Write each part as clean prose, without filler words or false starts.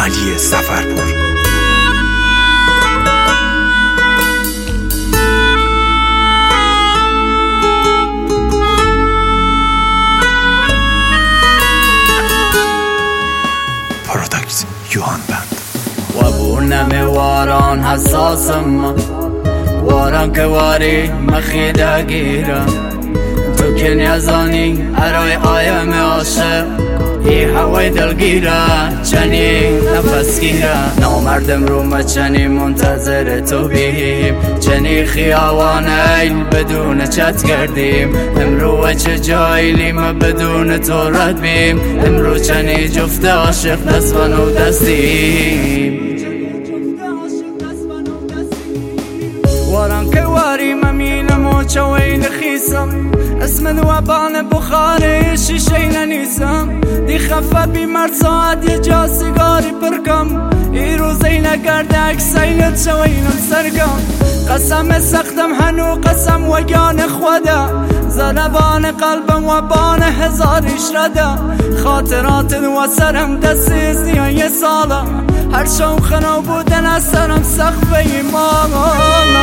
علی سفرپور. پاراداکس یوهان بند. وابونم واران حساسم، واران که واری مخیده گیرم، تو که نیازانی ارای آیم عاشق، ای هوای دلگیره چنی نفس گیره. نامردم رو ما چنی منتظر تو بیم، چنی خیاوان ایل بدون چت کردیم. امرو چه جایلی ما بدون تو رد بیم، امرو چنی جفت عاشق دست و نو دستیم. واران که واری ممینم و چوین خیسم، اسم وابان بخاری شیشه ننیسم. دی خفه بی مرد ساعت یه جا سیگاری پرکم، ای روزی نگرده اکسینت شوینم سرگم. قسم سختم هنو قسم وگان خوده، زنبان قلبم وابان هزاریش رده. خاطرات و سرم دستی زیان یه ساله، هر شو خنو بودن از سرم سخفه ایمانا.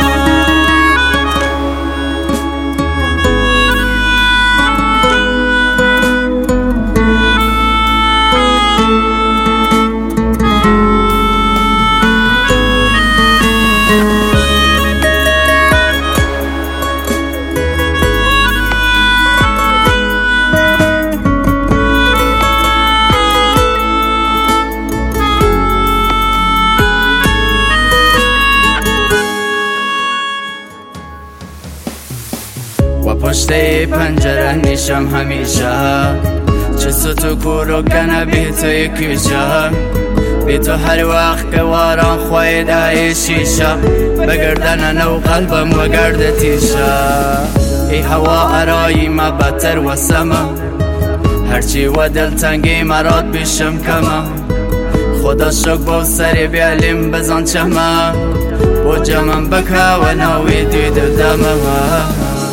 و پشت پنجره نیشم همیشه، چه تو کورو کنه بی توی کوچه. بی تو هر وقت که واران خویده شیشه، بگردن نو قلبم و گرد تیشه. ای هوا ارایی ما بدتر و سمه، هرچی و دلتنگی مراد بیشم کمه. خدا شک با سری بیالیم بزن چمه، با جمم بکه و نوی دید دمه.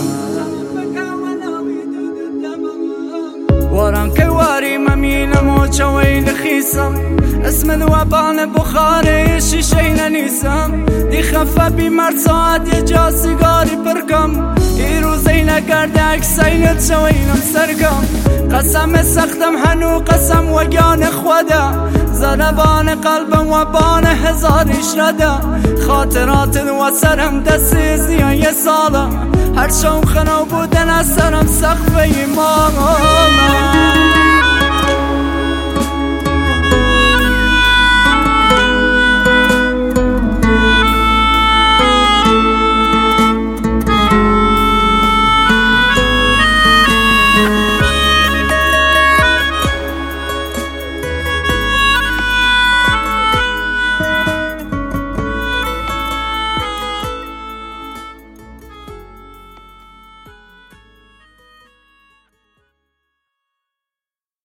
واران که واری ممینم و چوین خیسم، اسم وابان بخاری شیشه ننیسم. دی خفه بی مرد ساعت یه جا سیگاری پرکم، ای روزی نگرده اکسینت شوینم سرگم. قسم سختم هنو قسم وگان خوده، زنبان قلبم وابان هزاریش رده. خاطرات و سرم دستی زیان یه ساله، هر شو خنو بودن از سرم سخفه ایمانا.